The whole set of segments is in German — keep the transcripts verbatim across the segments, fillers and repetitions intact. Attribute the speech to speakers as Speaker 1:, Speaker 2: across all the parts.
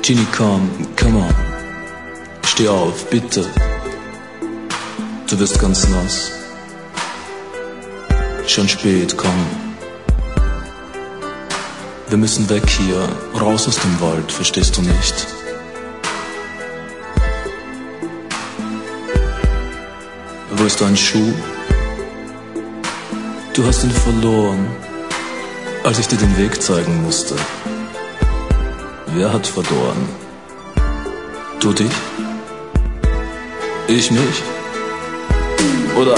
Speaker 1: Genie, komm, come on. Steh auf, bitte. Du wirst ganz nass. Schon spät, komm. Wir müssen weg hier, raus aus dem Wald, verstehst du nicht? Wo ist dein Schuh? Du hast ihn verloren, als ich dir den Weg zeigen musste. Wer hat verloren? Du dich? Ich mich? Oder?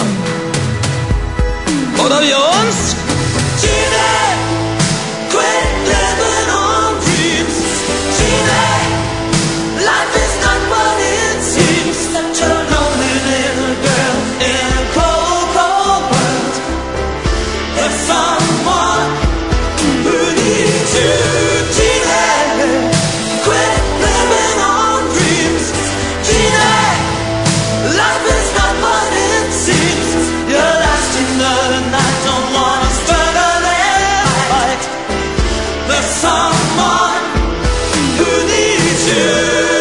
Speaker 1: Oder wir uns?
Speaker 2: Gina, quit living on dreams. Gina, life is not what it seems. Such a lonely little girl in a cold, cold world. There's someone who needs you. Gina, quit living on dreams. Gina, life is not what it seems. You're lost in the night, don't wanna struggle and fight. There's someone who needs you.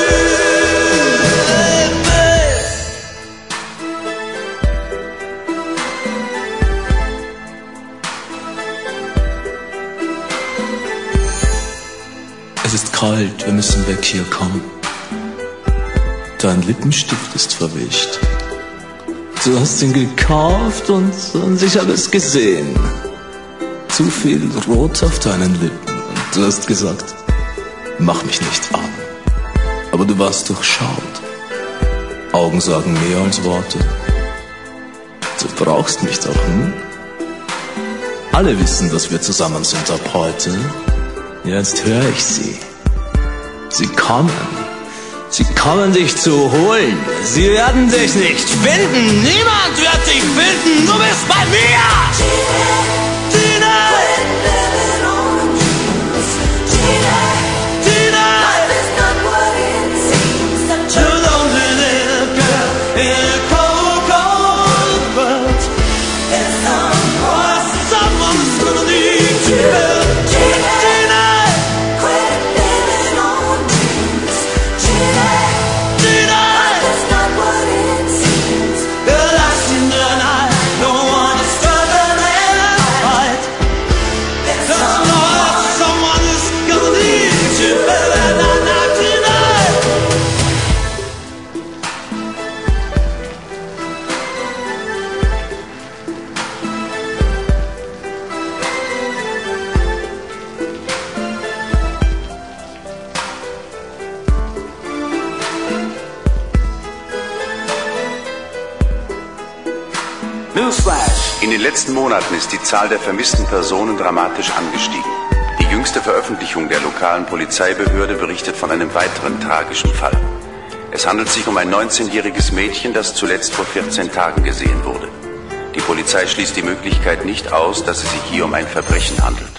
Speaker 1: Es ist kalt, wir müssen weg hier, komm. Dein Lippenstift ist verwischt. Du hast ihn gekauft und, und ich habe es gesehen. Zu viel Rot auf deinen Lippen. Und du hast gesagt, mach mich nicht an. Aber du warst durchschaut. Augen sagen mehr als Worte. Du brauchst mich doch, hm? Alle wissen, dass wir zusammen sind ab heute. Jetzt höre ich sie. Sie kommen. Sie kommen dich zu holen. Sie werden dich nicht finden. Niemand wird dich finden. Du bist bei mir. Gina. Gina. Gina.
Speaker 2: Life is not what it seems. Such a lonely little girl in a cold, cold world. There's someone,
Speaker 1: Someone is gonna need you.
Speaker 2: Gina, quit living on dreams. Gina,
Speaker 1: Gina.
Speaker 2: life is not what it seems.
Speaker 1: You're lost in the night. Don't wanna struggle and fight.
Speaker 2: There's
Speaker 1: Just
Speaker 2: someone.
Speaker 1: know that someone is gonna need you. And I'm not tonight.
Speaker 3: Newsflash! In den letzten Monaten ist die Zahl der vermissten Personen dramatisch angestiegen. Die jüngste Veröffentlichung der lokalen Polizeibehörde berichtet von einem weiteren tragischen Fall. Es handelt sich um ein neunzehnjähriges Mädchen, das zuletzt vor vierzehn Tagen gesehen wurde. Die Polizei schließt die Möglichkeit nicht aus, dass es sich hier um ein Verbrechen handelt.